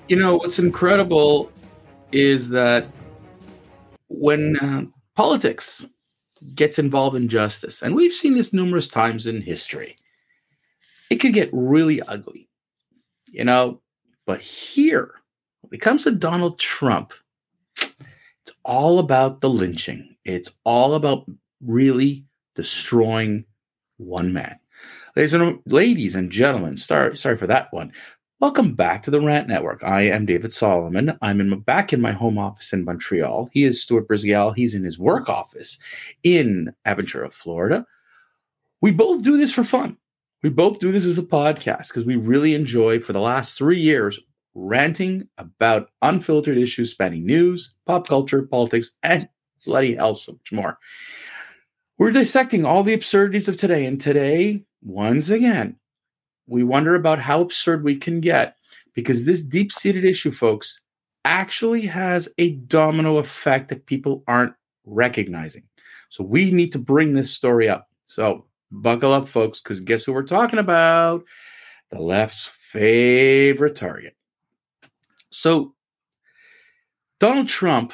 What's incredible is that when politics gets involved in justice, and we've seen this numerous times in history, it can get really ugly, you know. But here, when it comes to Donald Trump, it's all about the lynching. It's all about really destroying one man. Ladies and gentlemen, sorry for that one. Welcome back to the Rant Network. I am David Solomon. I'm back in my home office in Montreal. He is Stuart Brisgell. He's in his work office in Aventura, Florida. We both do this for fun. We both do this as a podcast because we really enjoy, for the last 3 years, ranting about unfiltered issues spanning news, pop culture, politics, and bloody hell, so much more. We're dissecting all the absurdities of today, and today, once again, we wonder about how absurd we can get, because this deep-seated issue, folks, actually has a domino effect that people aren't recognizing. So we need to bring this story up. So buckle up, folks, because guess who we're talking about? The left's favorite target. So Donald Trump,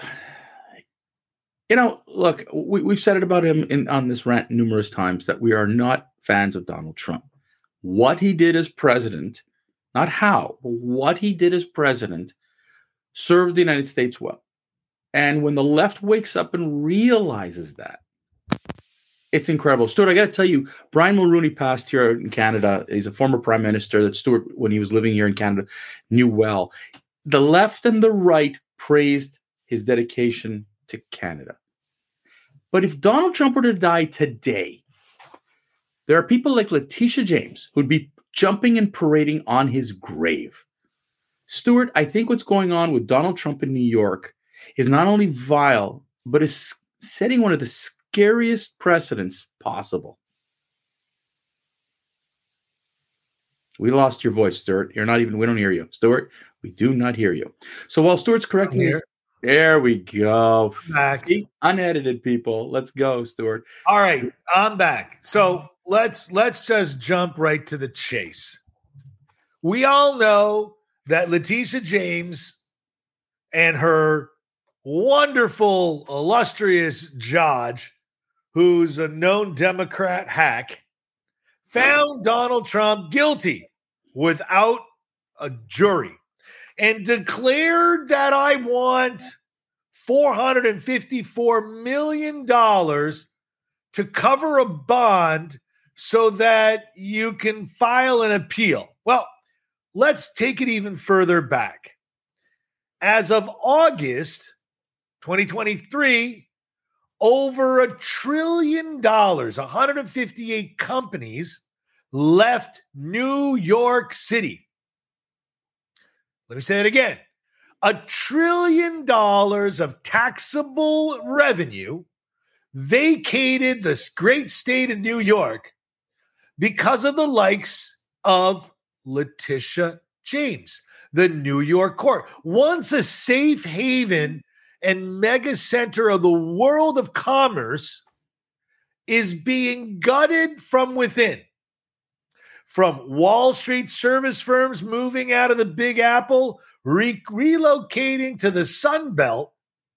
look, we've said it about him on this rant numerous times that we are not fans of Donald Trump. What he did as president, not how, but what he did as president, served the United States well. And when the left wakes up and realizes that, it's incredible. Stuart, I got to tell you, Brian Mulroney passed here in Canada. He's a former prime minister that Stuart, when he was living here in Canada, knew well. The left and the right praised his dedication to Canada. But if Donald Trump were to die today, there are people like Letitia James who'd be jumping and parading on his grave. Stuart, I think what's going on with Donald Trump in New York is not only vile, but is setting one of the scariest precedents possible. We lost your voice, Stuart. We don't hear you. Stuart, we do not hear you. So while Stuart's correcting this, there we go. Back. See? Unedited, people. Let's go, Stuart. All right, I'm back. So let's just jump right to the chase. We all know that Letitia James and her wonderful, illustrious judge, who's a known Democrat hack, found Donald Trump guilty without a jury and declared that I want $454 million to cover a bond so that you can file an appeal. Well, let's take it even further back. As of August 2023, over $1 trillion, 158 companies left New York City. Let me say it again. $1 trillion of taxable revenue vacated this great state of New York because of the likes of Letitia James, the New York court. Once a safe haven and mega center of the world of commerce is being gutted from within. From Wall Street service firms moving out of the Big Apple, relocating to the Sun Belt,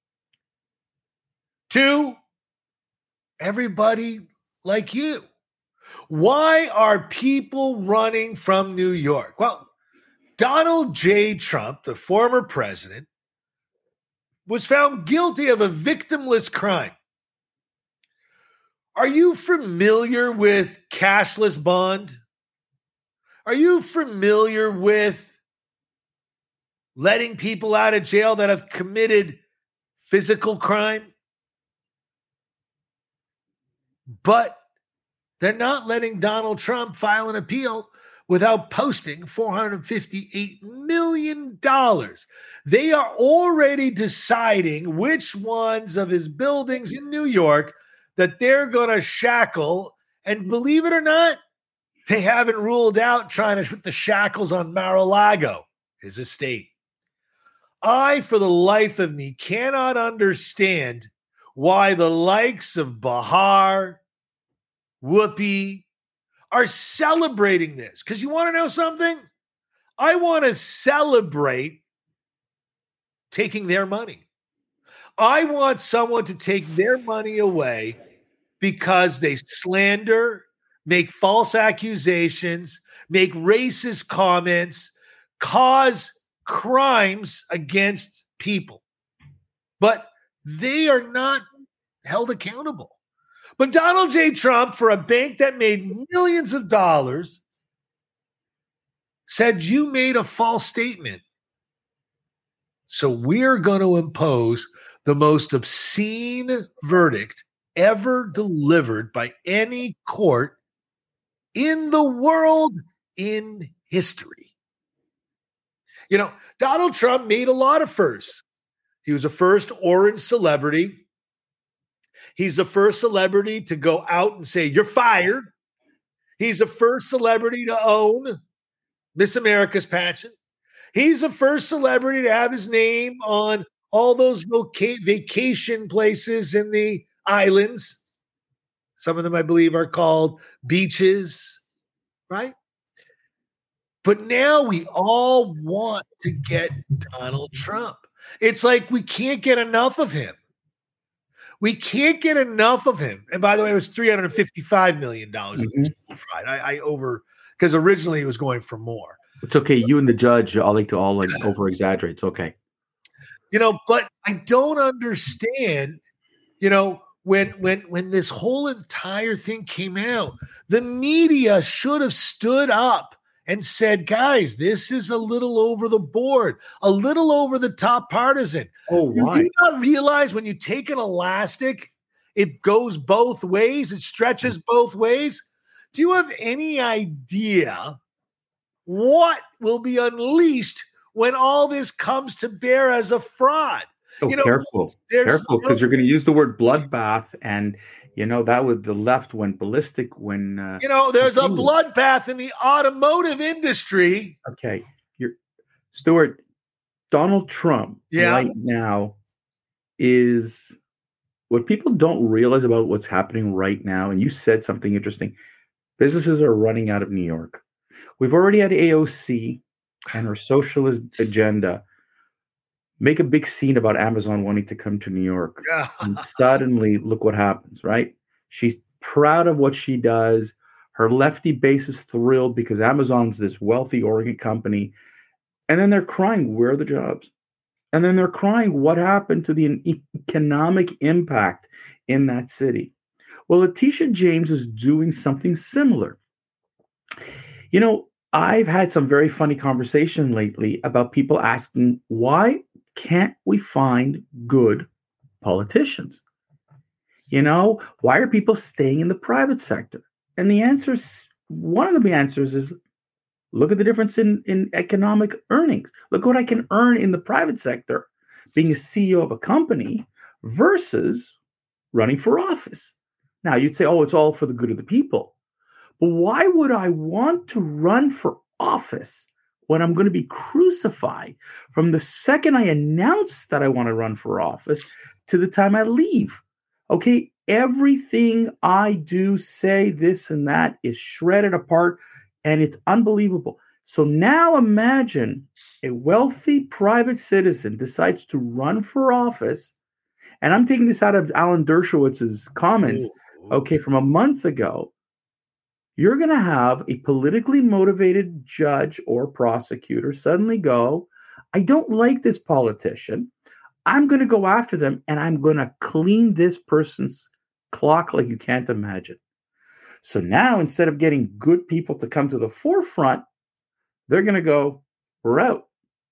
to everybody like you. Why are people running from New York? Well, Donald J. Trump, the former president, was found guilty of a victimless crime. Are you familiar with cashless bond? Are you familiar with letting people out of jail that have committed physical crime? But they're not letting Donald Trump file an appeal without posting $458 million. They are already deciding which ones of his buildings in New York that they're going to shackle. And believe it or not, they haven't ruled out trying to put the shackles on Mar-a-Lago, his estate. I, for the life of me, cannot understand why the likes of Bahar, Whoopi, are celebrating this. Because you want to know something? I want to celebrate taking their money. I want someone to take their money away because they slander, make false accusations, make racist comments, cause crimes against people. But they are not held accountable. But Donald J. Trump, for a bank that made millions of dollars, said you made a false statement. So we're going to impose the most obscene verdict ever delivered by any court in the world in history. You know, Donald Trump made a lot of firsts. He was the first orange celebrity. He's the first celebrity to go out and say, you're fired. He's the first celebrity to own Miss America's pageant. He's the first celebrity to have his name on all those vacation places in the islands. Some of them, I believe, are called beaches, right? But now we all want to get Donald Trump. It's like we can't get enough of him. We can't get enough of him. And by the way, it was $355 million. I over, because originally it was going for more. It's okay. You and the judge, I like to all over exaggerate. It's okay. You know, but I don't understand, you know, when this whole entire thing came out, the media should have stood up and said, guys, this is a little over the board, a little over the top partisan. Oh, Do you not realize when you take an elastic, it goes both ways, it stretches both ways? Do you have any idea what will be unleashed when all this comes to bear as a fraud? Oh, careful, because you're going to use the word bloodbath, and you know that with the left went ballistic when there's a bloodbath in the automotive industry. Okay, Stuart, Donald Trump right now is what people don't realize about what's happening right now. And you said something interesting. Businesses are running out of New York. We've already had AOC and her socialist agenda make a big scene about Amazon wanting to come to New York. And suddenly, look what happens, right? She's proud of what she does. Her lefty base is thrilled because Amazon's this wealthy Oregon company. And then they're crying, where are the jobs? And then they're crying, what happened to the economic impact in that city? Well, Letitia James is doing something similar. You know, I've had some very funny conversation lately about people asking, why can't we find good politicians? You know, why are people staying in the private sector? And the answer is, one of the answers is, look at the difference in economic earnings. Look what I can earn in the private sector being a CEO of a company versus running for office. Now, you'd say, oh, it's all for the good of the people. But why would I want to run for office when I'm going to be crucified from the second I announce that I want to run for office to the time I leave? Okay, everything I do, say, this and that is shredded apart, and it's unbelievable. So now imagine a wealthy private citizen decides to run for office, and I'm taking this out of Alan Dershowitz's comments, okay, from a month ago. You're going to have a politically motivated judge or prosecutor suddenly go, I don't like this politician. I'm going to go after them, and I'm going to clean this person's clock like you can't imagine. So now, instead of getting good people to come to the forefront, they're going to go, we're out.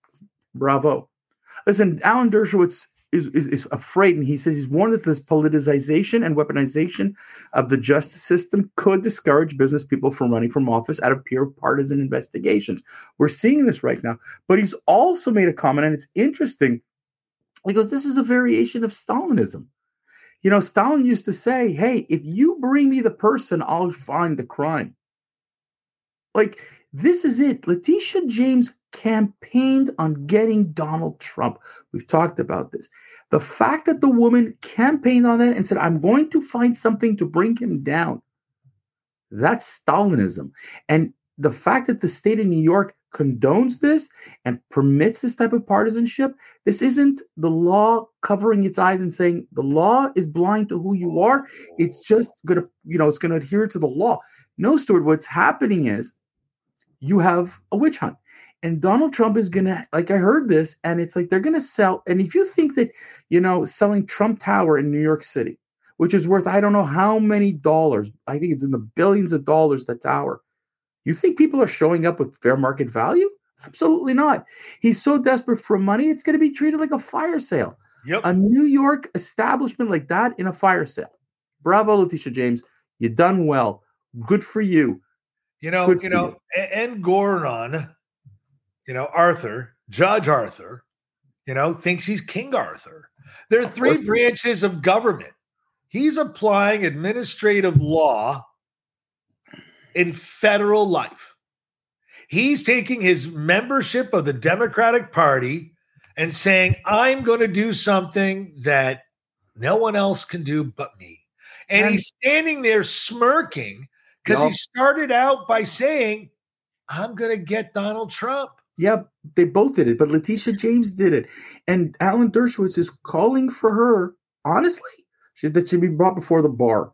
Bravo. Listen, Alan Dershowitz is afraid, and he says he's warned that this politicization and weaponization of the justice system could discourage business people from running from office out of pure partisan investigations. We're seeing this right now. But he's also made a comment, and it's interesting. He goes, this is a variation of Stalinism. You know, Stalin used to say, hey, if you bring me the person, I'll find the crime. Like, this is it. Letitia James campaigned on getting Donald Trump. We've talked about this. The fact that the woman campaigned on that and said, I'm going to find something to bring him down, that's Stalinism. And the fact that the state of New York condones this and permits this type of partisanship, this isn't the law covering its eyes and saying the law is blind to who you are. It's just going to, it's going to adhere to the law. No, Stuart, what's happening is you have a witch hunt. And Donald Trump is going to, like, I heard this, and it's like they're going to sell. And if you think that, selling Trump Tower in New York City, which is worth, I don't know how many dollars, I think it's in the billions of dollars, the tower. You think people are showing up with fair market value? Absolutely not. He's so desperate for money, it's going to be treated like a fire sale. Yep. A New York establishment like that in a fire sale. Bravo, Letitia James. You done well. Good for you. And Goron, Arthur, Judge Arthur, thinks he's King Arthur. There are three branches of government. He's applying administrative law in federal life. He's taking his membership of the Democratic Party and saying, I'm going to do something that no one else can do but me. And he's standing there smirking because he started out by saying, I'm going to get Donald Trump. Yeah, they both did it, but Letitia James did it. And Alan Dershowitz is calling for her, honestly, that should be brought before the bar.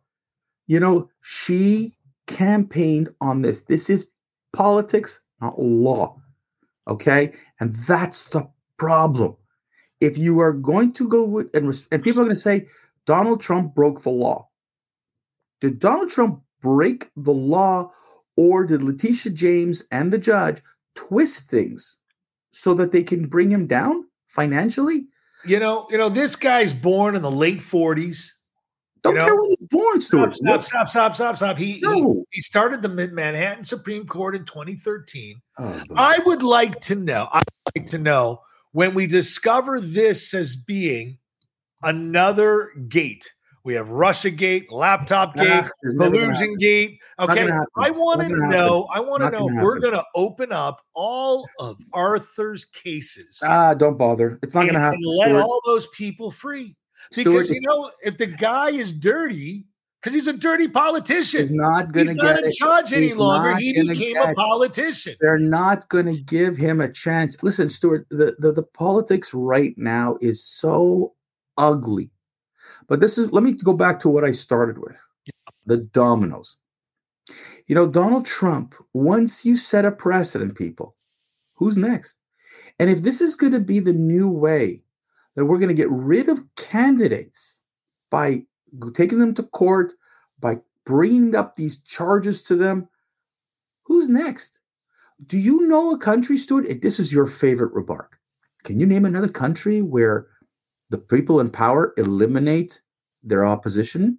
She campaigned on this. This is politics, not law. Okay? And that's the problem. If you are going to go with, and people are going to say, Donald Trump broke the law. Did Donald Trump break the law, or did Letitia James and the judge twist things so that they can bring him down financially? This guy's born in the late 40s. Don't care when he's born, Stuart. Stop. He started the Manhattan Supreme Court in 2013. I would like to know when we discover this as being another gate. We have Russiagate, Laptop Gate, Collusion Gate. Okay, I want to know we're going to open up all of Arthur's cases. Don't bother. It's not going to happen. And let all those people free. Because, if the guy is dirty, because he's a dirty politician, he's not in charge any longer. He became a politician. They're not going to give him a chance. Listen, Stuart, the politics right now is so ugly. But let me go back to what I started with, the dominoes. Donald Trump, once you set a precedent, people, who's next? And if this is going to be the new way that we're going to get rid of candidates by taking them to court, by bringing up these charges to them, who's next? Do you know a country, Stuart? This is your favorite remark. Can you name another country where the people in power eliminate their opposition?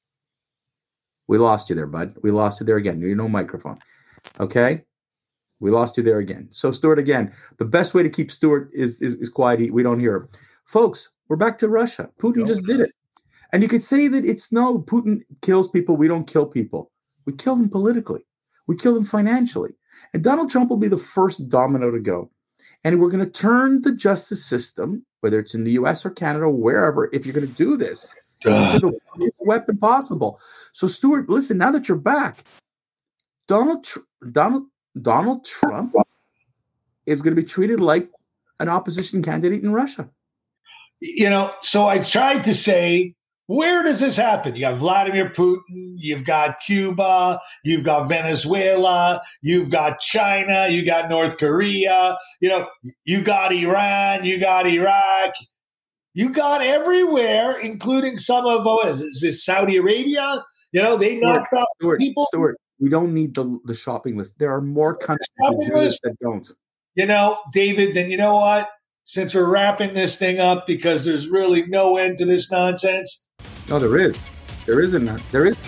We lost you there, bud. We lost you there again. No microphone. Okay? We lost you there again. So, Stuart, again, the best way to keep Stuart is quiet. We don't hear him. Folks, we're back to Russia. Putin just did it. And you could say that Putin kills people. We don't kill people. We kill them politically. We kill them financially. And Donald Trump will be the first domino to go. And we're going to turn the justice system, whether it's in the U.S. or Canada, or wherever, if you're going to do this, into the worst weapon possible. So, Stuart, listen, now that you're back, Donald Trump is going to be treated like an opposition candidate in Russia. So I tried to say, where does this happen? You got Vladimir Putin, you've got Cuba, you've got Venezuela, you've got China, you got North Korea, you got Iran, you got Iraq, you got everywhere, including some of, is it Saudi Arabia? They knocked out people. Stuart, we don't need the shopping list. There are more countries that don't. David, then you know what? Since we're wrapping this thing up, because there's really no end to this nonsense. No, there is. There isn't. There is.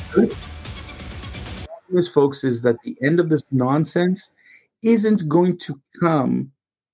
This, folks, is that the end of this nonsense isn't going to come,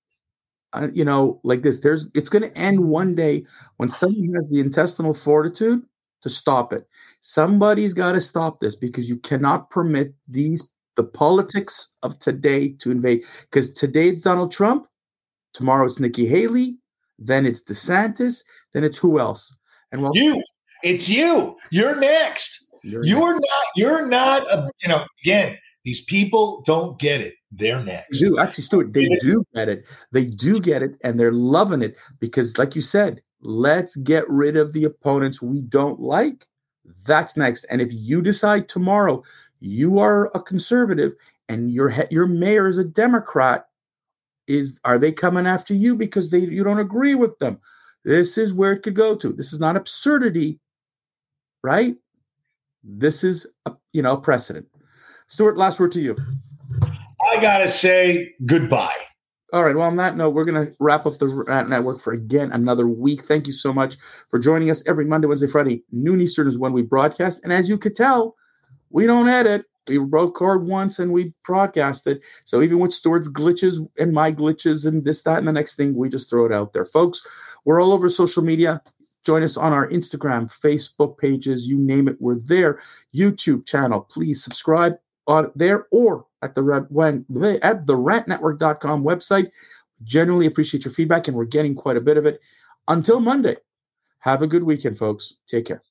like this. It's going to end one day when someone has the intestinal fortitude to stop it. Somebody's got to stop this, because you cannot permit the politics of today to invade. Because today it's Donald Trump. Tomorrow it's Nikki Haley, then it's DeSantis, then it's who else? And it's you. You're next. You're not. Again, These people don't get it. They're next. They do. Actually, Stuart, they do get it. They do get it, and they're loving it because, like you said, let's get rid of the opponents we don't like. That's next. And if you decide tomorrow you are a conservative and your mayor is a Democrat, are they coming after you because you don't agree with them? This is where it could go to. This is not absurdity, right? This is a precedent. Stuart, last word to you. I gotta say goodbye. All right. Well, on that note, we're going to wrap up the Rant Network for, again, another week. Thank you so much for joining us every Monday, Wednesday, Friday. Noon Eastern is when we broadcast. And as you could tell, we don't edit. We record once and we broadcast it. So even with Stuart's glitches and my glitches and this, that, and the next thing, we just throw it out there. Folks, we're all over social media. Join us on our Instagram, Facebook pages, you name it, we're there. YouTube channel, please subscribe there or at the rantnetwork.com website. We genuinely appreciate your feedback, and we're getting quite a bit of it. Until Monday, have a good weekend, folks. Take care.